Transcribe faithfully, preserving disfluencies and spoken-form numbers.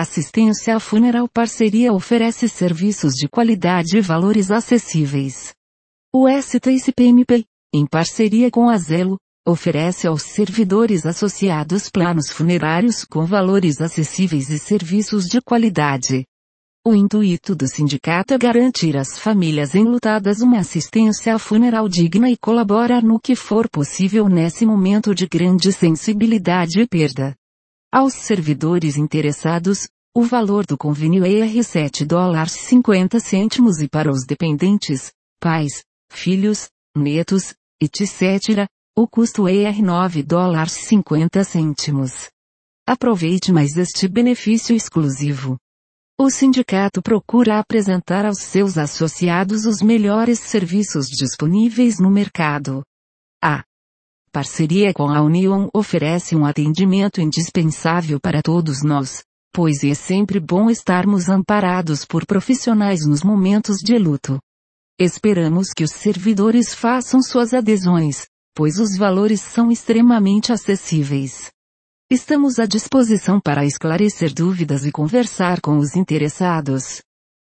Assistência Funeral Parceria oferece serviços de qualidade e valores acessíveis. O S T C P M P, em parceria com a Zelo, oferece aos servidores associados planos funerários com valores acessíveis e serviços de qualidade. O intuito do sindicato é garantir às famílias enlutadas uma assistência funeral digna e colaborar no que for possível nesse momento de grande sensibilidade e perda. Aos servidores interessados, o valor do convênio é R sete dólares e cinquenta centavos e para os dependentes, pais, filhos, netos, etcétera, o custo é R nove dólares e cinquenta centavos. Aproveite mais este benefício exclusivo. O sindicato procura apresentar aos seus associados os melhores serviços disponíveis no mercado. A parceria com a União oferece um atendimento indispensável para todos nós, pois é sempre bom estarmos amparados por profissionais nos momentos de luto. Esperamos que os servidores façam suas adesões, pois os valores são extremamente acessíveis. Estamos à disposição para esclarecer dúvidas e conversar com os interessados.